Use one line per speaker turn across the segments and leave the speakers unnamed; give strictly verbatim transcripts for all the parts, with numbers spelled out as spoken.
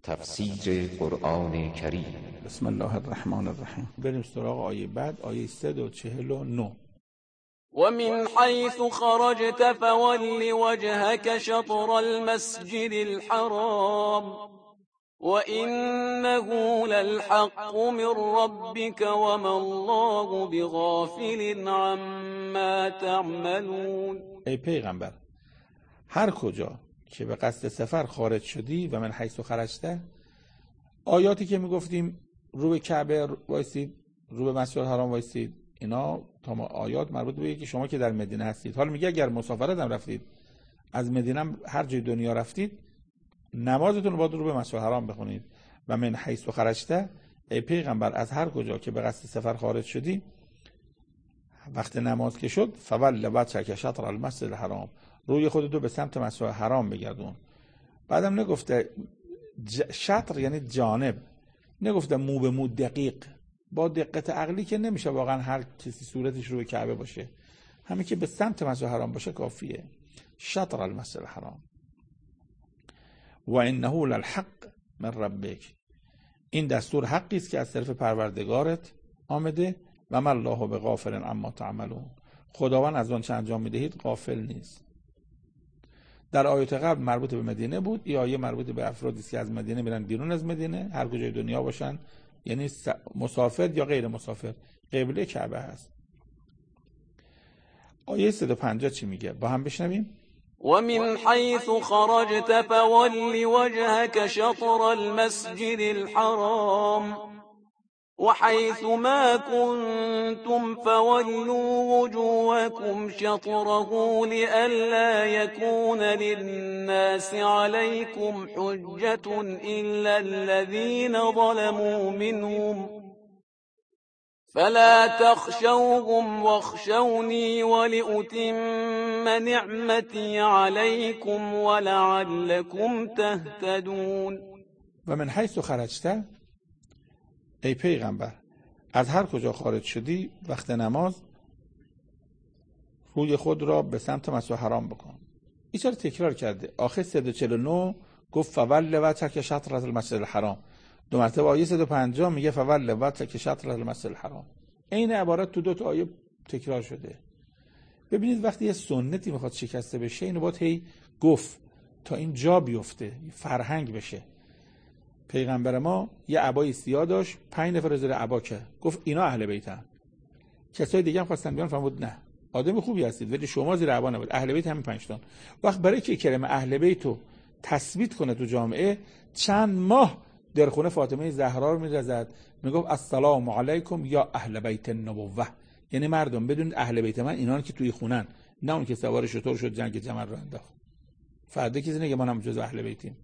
تفسیر قرآن کریم.
بسم الله الرحمن الرحیم. بریم سراغ آیه بعد، آیه صد و چهل و نه.
ومن حيث خرجت فول وجهك شطر المسجد الحرام وإنه للحق من ربك وما الله بغافل عما تعملون.
ای پیغمبر، هر کجا که به قصد سفر خارج شدی و من حیث خرجته، آیاتی که میگفتیم رو به کعبه وایسید، رو به مسجد الحرام وایسید، اینا تا آیات مربوط به که شما که در مدینه هستید. حالا میگه اگر مسافرت هم رفتید، از مدینه هر جای دنیا رفتید، نمازتون رو باید رو به مسجد الحرام بخونید. و من حیث خرجته، ای پیغمبر از هر کجا که به قصد سفر خارج شدی، وقت نماز که شد، فول وجهک شطر المسجد الحرام، روی خودتو به سمت مسجد الحرام بگردون. بعدم نگفته شطر یعنی جانب، نگفته مو به مو دقیق، با دقت عقلی که نمیشه واقعا هر کسی صورتش رو به کعبه باشه، همین که به سمت مسجد الحرام باشه کافیه. شطر المسجد الحرام و انه للحق من ربک، این دستور حقی است که از طرف پروردگارت آمده. و ما الله بغافل عما تعملون، خداوند از آن چه انجام میدهید غافل نیست. در آیات قبل مربوط به مدینه بود، این آیه مربوط به افرادی که از مدینه میرن بیرون از مدینه، هر کجای دنیا باشن، یعنی مسافر یا غیر مسافر، قبله کعبه هست. آیه صد و پنجاه چی میگه؟ با هم بشنویم.
ومن حيث خرجت فول وجهك شطر المسجد الحرام وحيث ما كنتم فولوا وجوهكم شطره لئلا يكون للناس عليكم حجة إلا الذين ظلموا منهم فلا تخشوهم واخشوني ولأتم نعمتي عليكم ولعلكم تهتدون.
و من حیث خرجته، ای پیغمبر از هر کجا خارج شدی وقت نماز، روی خود را به سمت مسجد الحرام بکن. این چرا تکرار کرده؟ آخه صد و چهل و نه گفت فول وجهک شطر المسجد الحرام، دو مرتبه آیه صد و پنجاه میگه فول وجهک شطر المسجد الحرام. این عبارت تو دو تا آیه تکرار شده. ببینید وقتی یه سنتی میخواد شکسته بشه، اینو باید هی گفت تا این جا بیفته، فرهنگ بشه. پیغمبر ما یه عبای سیاه داشت، پنج نفر زیر عبا که گفت اینا اهل بیتن. کسای دیگه هم خواستن بیان، فرمود نه، آدم خوبی هستید ولی شما زیر عبا نبود، اهل بیت همین پنج تا. وقت برای که کلمه اهل بیت رو تثبیت کنه تو جامعه، چند ماه در خونه فاطمه زهرا رو می‌رزد، میگفت السلام علیکم یا اهل بیت النبوه، یعنی مردم بدونید اهل بیت من اینان که توی خونن، نه اون که سوار شطور شد جنگ جمل رو انداخت. فردا کسی نگه ما هم جزو اهل بیتیم.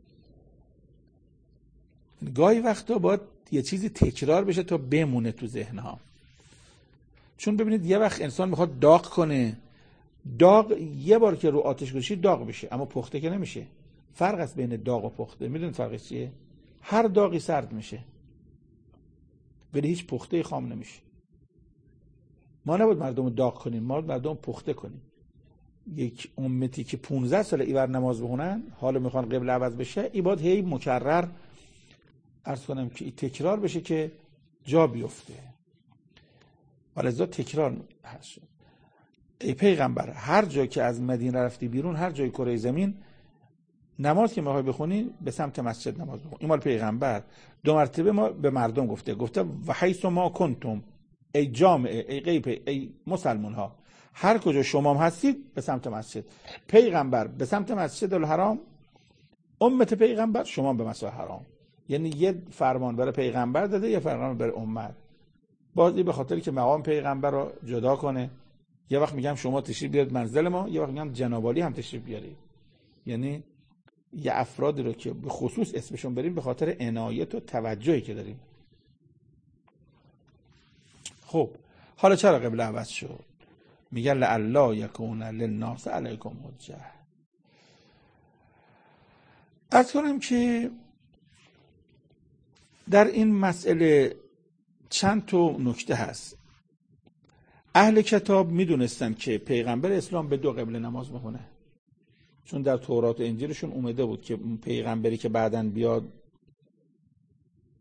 گاهی وقتا باید یه چیزی تکرار بشه تا بمونه تو ذهنها. چون ببینید یه وقت انسان میخواد داغ کنه، داغ یه بار که رو آتش گذاشتی داغ بشه، اما پخته که نمیشه. فرق است بین داغ و پخته. میدونید فرقش چیه؟ هر داغی سرد میشه ولی هیچ پخته خام نمیشه. ما نباید مردم داغ کنیم، ما مردم پخته کنیم. یک امتی که پانزده سال ایور نماز بخونن، حالا میخوان قبله عوض بشه، این باید هی مکرر عرض کنم که تکرار بشه که جا بیفته. ولذا تکرار هست. ای پیغمبر هر جا که از مدینه رفتی بیرون، هر جای کره زمین، نماز که میخوای بخونی به سمت مسجد نماز بخون. این مال پیغمبر. دو مرتبه ما به مردم گفته گفته و حیث ما کنتم، ای جامعه، ای غیب، ای مسلمان ها، هر کجا شما هم هستید به سمت مسجد. پیغمبر به سمت مسجد الحرام، امت پیغمبر شما به مسجد الحرام. یعنی یه فرمان برای پیغمبر داده، یه فرمان برای امت. بازی به خاطری که مقام پیغمبر رو جدا کنه. یه وقت میگم شما تشریف بیارید منزل ما، یه وقت میگم جناب عالی هم تشریف بیارید. یعنی یه افرادی رو که به خصوص اسمشون بریم به خاطر عنایت و توجهی که داریم. خب حالا چرا قبله عوض شد؟ میگن لعلا یکون للناس علیکم حجه. عرض کنم که در این مسئله چند تا نکته هست. اهل کتاب میدونستن که پیغمبر اسلام به دو قبله نماز میخونه، چون در تورات و انجیلشون اومده بود که پیغمبری که بعداً بیاد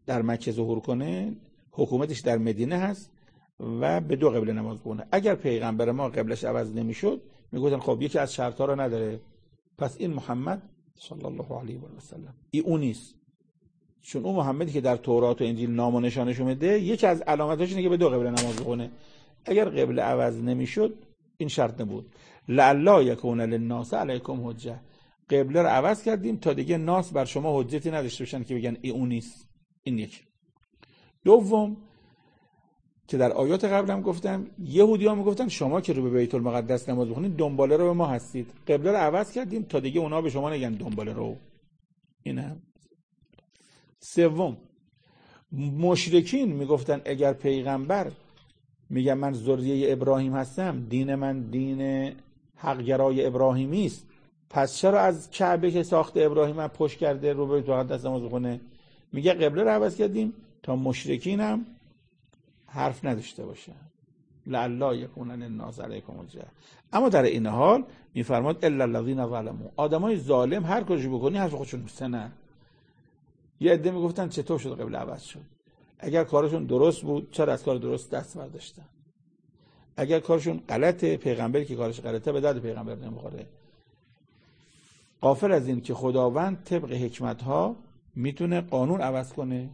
در مکه ظهور کنه، حکومتش در مدینه هست و به دو قبله نماز بخونه. اگر پیغمبر ما قبلش عوض نمیشد میگفتن خب یکی از شرط‌ها رو نداره، پس این محمد صلی الله علیه و سلم این اون نیست. چون اون محمدی که در تورات و انجیل نام و نشانش اومده یکی از علامتاش اینه که به دو قبله نماز بخونه. اگر قبله عوض نمیشد این شرط نبود. لعلا یکون للناس علیکم حجه، قبله رو عوض کردیم تا دیگه ناس بر شما حجتی نداشته باشن که بگن این اون نیست. این یک. دوم که در آیات قبلم گفتم، یهودی‌ها میگفتن شما که رو به بیت المقدس نماز بخونید دنباله رو به ما هستید، قبله رو عوض کردیم تا دیگه اونا به شما نگن دنباله رو. اینه. سوم، مشرکین میگفتن اگر پیغمبر میگه من ذریه ابراهیم هستم، دین من دین حقگرای ابراهیمی است، پس چرا از کعبه که ساخته ابراهیم هم پشت کرده رو به بیت المقدس نماز بخونه؟ میگه قبله رو عوض کردیم تا مشرکین هم حرف نداشته باشه. لعلا یکون الناس علیکم حجه. اما در این حال میفرماد الا الذین ظلموا، آدمای ظالم هر کاری بکنی حرف خودشون میسته. نه، یه عده میگفتن چطور شد قبله عوض شد؟ اگر کارشون درست بود چرا از کار درست دست برداشتن؟ اگر کارشون غلطه، پیغمبری که کارش غلطه به درد پیغمبر نمیخوره. غافل از این که خداوند طبق حکمت ها میتونه قانون عوض کنه.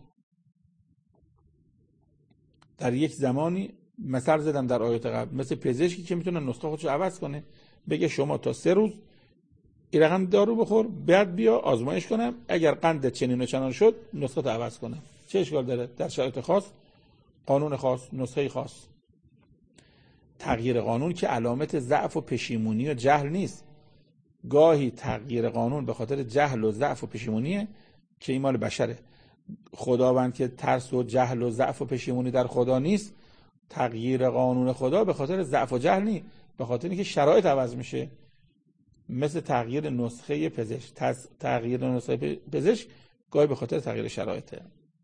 در یک زمانی مثال زدم در آیات قبل، مثل پزشکی که میتونه نسخه خودش عوض کنه، بگه شما تا سه روز این رقم دارو بخور، بعد بیا آزمایش کنم، اگر قندت چنین و چنان شد نسخه تو عوض کنم. چه اشکال داره؟ در شرایط خاص، قانون خاص، نسخه خاص. تغییر قانون که علامت ضعف و پشیمونی و جهل نیست. گاهی تغییر قانون به خاطر جهل و ضعف و پشیمونیه که این مال بشره. خداوند که ترس و جهل و ضعف و پشیمونی در خدا نیست، تغییر قانون خدا به خاطر ضعف و جهل نیست، به خاطر اینکه شرایط عوض میشه. مثل تغییر نسخه پزشک، تغییر نسخه پزشک گاهی به خاطر تغییر شرایطه.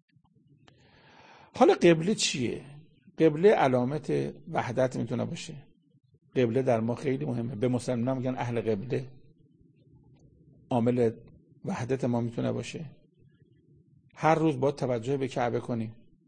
حالا قبله چیه؟ قبله علامت وحدت میتونه باشه. قبله در ما خیلی مهمه. به مسلمان میگن اهل قبله. عامل وحدت ما میتونه باشه. هر روز باید توجه به کعبه کنیم.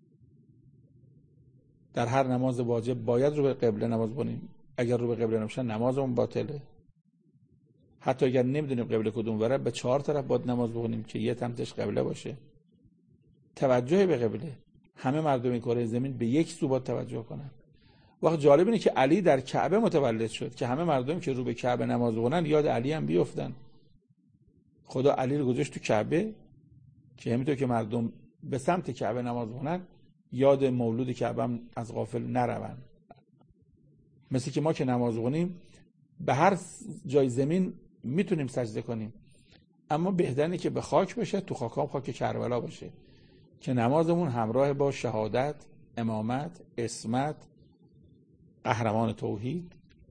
در هر نماز واجب باید رو به قبله نماز بخونیم. اگر رو به قبله نباشه نمازمون باطله. حتی اگر نمیدونیم قبله کدوم بره، به چهار طرف باید نماز بخونیم که یه سمتش قبله باشه. توجه به قبله. همه مردم کره زمین به یک سو باید توجه کنن. وقت جالب اینه که علی در کعبه متولد شد که همه مردم که رو به کعبه نماز بخونن یاد علی هم بیفتن. خدا علی رو گذاشت تو کعبه که همینطور که مردم به سمت کعبه نماز بخونن یاد مولود کعبه هم از غافل نرون. مثل که ما که نماز بخونیم به هر جای زمین میتونیم سجده کنیم، اما بهتره که به خاک بشه، تو خاکام خاک کربلا باشه که نمازمون همراه با شهادت، امامت، عصمت، قهرمان توحید.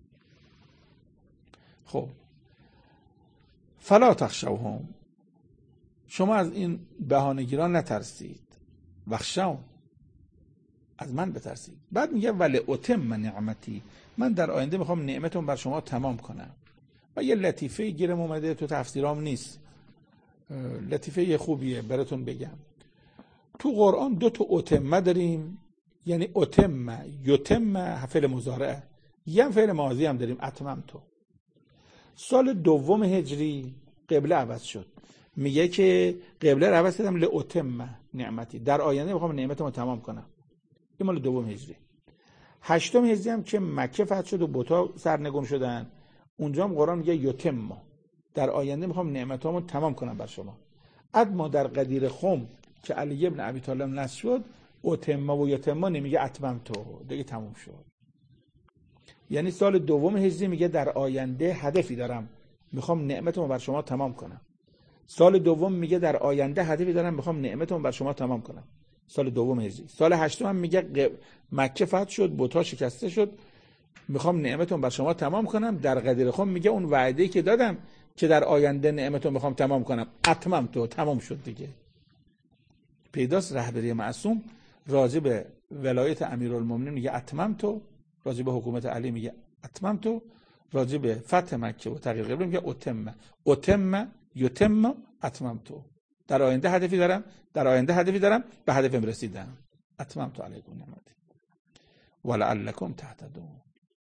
خب فلا تخشوهم، شما از این بهانه‌گیران نترسید، وخشون، از من بترسید. بعد میگه ولی اتم نعمتی، من در آینده میخوام نعمتون بر شما تمام کنم. و یه لطیفه گیرم اومده تو تفسیرام نیست، لطیفه خوبیه براتون بگم. تو قرآن دو تا اتمه داریم، یعنی اتمه یتم فعل مضارع، یه فعل ماضی هم داریم اتمم تو. سال دوم هجری قبله عوض شد، میگه که قبله رو عوض کردم لاتم نعمتی، در آینده میخوام نعمتمو تمام کنم. این مال دوم هجری. هشتم هجری هم که مکه فتح شد و بتا سرنگون شدن، اونجا هم قرآن میگه یتم، در آینده میخوام نعمتامو تمام کنم بر شما. اما در قدیر خم که علی ابن ابی طالب نصب شد، اتم و یتم نمیگه اتمم تو، دیگه تموم شد. یعنی سال دوم هجری میگه در آینده هدفی دارم، میخوام نعمتمو بر شما تمام کنم. سال دوم میگه در آینده هدفی دارم، میخوام نعمتمو بر شما تمام کنم. سال دوم هجری. سال هشتم هم میگه مکه فتح شد، بت‌ها شکسته شد، میخوام نعمتمو بر شما تمام کنم. در قدیر خم میگه اون وعده‌ای که دادم که در آینده نعمتمو میخوام تمام کنم، اتمم تو، تمام شد دیگه. پیداست رهبری معصوم راجع به ولایت امیرالمومنین میگه اتمم تو، راجع به حکومت علی میگه اتمم تو، راجع به فتح مکه و تغییر قبله میگه اتم اتم یتم اتمم تو. در آینده هدفی دارم، در آینده هدفی دارم، به هدفم رسیدم. اتممت علیکم نعمتی ولعلکم تهتدون.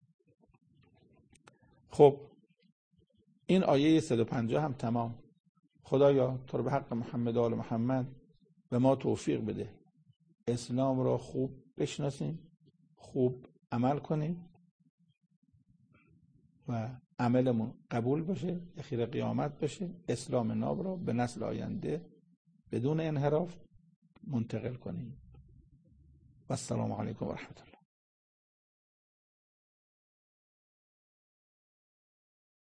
خب این آیه صد و پنجاه هم تمام. خدایا تو رو به حق محمد و آل محمد به ما توفیق بده اسلام را خوب بشناسیم، خوب عمل کنیم و عملمون قبول بشه، اخیر قیامت بشه، اسلام ناب را به نسل آینده بدون انحراف منتقل کنیم. و السلام علیکم و رحمت الله.